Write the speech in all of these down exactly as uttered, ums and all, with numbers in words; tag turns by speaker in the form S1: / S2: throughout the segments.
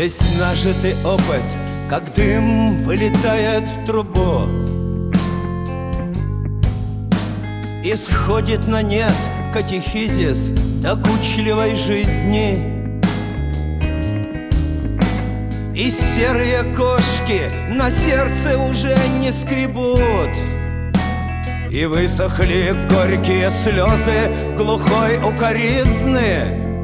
S1: Весь нажитый опыт, как дым, вылетает в трубу и сходит на нет катехизис докучливой жизни. И серые кошки на сердце уже не скребут, и высохли горькие слезы глухой укоризны.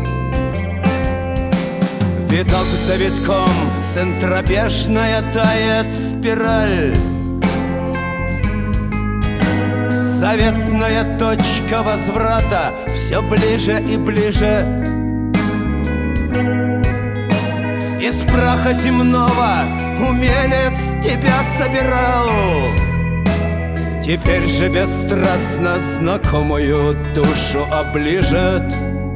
S1: Виток за витком центробежная тает спираль. Заветная точка возврата все ближе и ближе. Из праха земного умелец тебя собирал, теперь же бесстрастно знакомую душу оближет.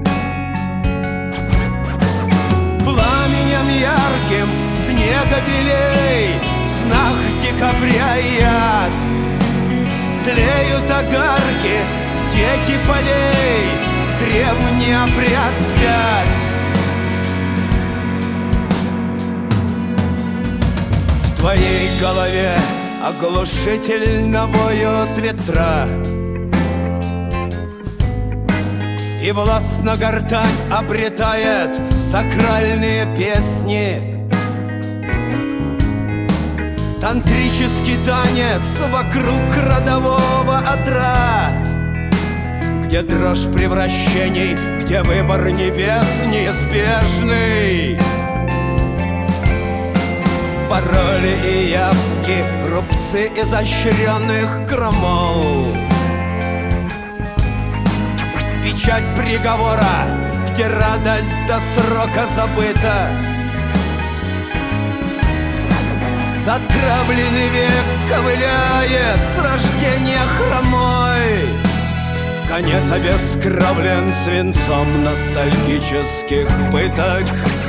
S1: Пламенем ярким снега белей в знак декабря и яд тлеют огарки, дети полей в древний обряд спят. В твоей голове оглушительно воют ветра, и властно гортань обретает сакральные песни. Тантрический танец вокруг родового одра, где дрожь превращений, где выбор небес неизбежный. Пароли и явки, рубцы изощренных крамол, печать приговора, где радость до срока забыта. Затравленный век ковыляет с рождения хромой, в конец обескровлен свинцом ностальгических пыток.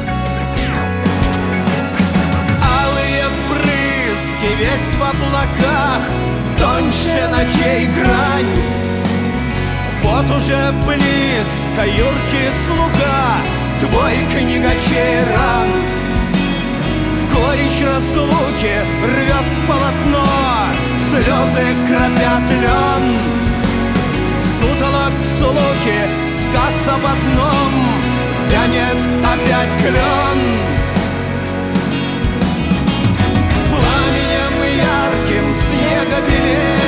S1: Алые брызги, весть в облаках, тоньше ночей грань. Вот уже близко юркий слуга твой книгачей ран. Горечь разлуки рвет полотно, слезы кропят лен. Сутолок случай, сказ об одном, вянет опять клен. Пламенем ярким снега белеет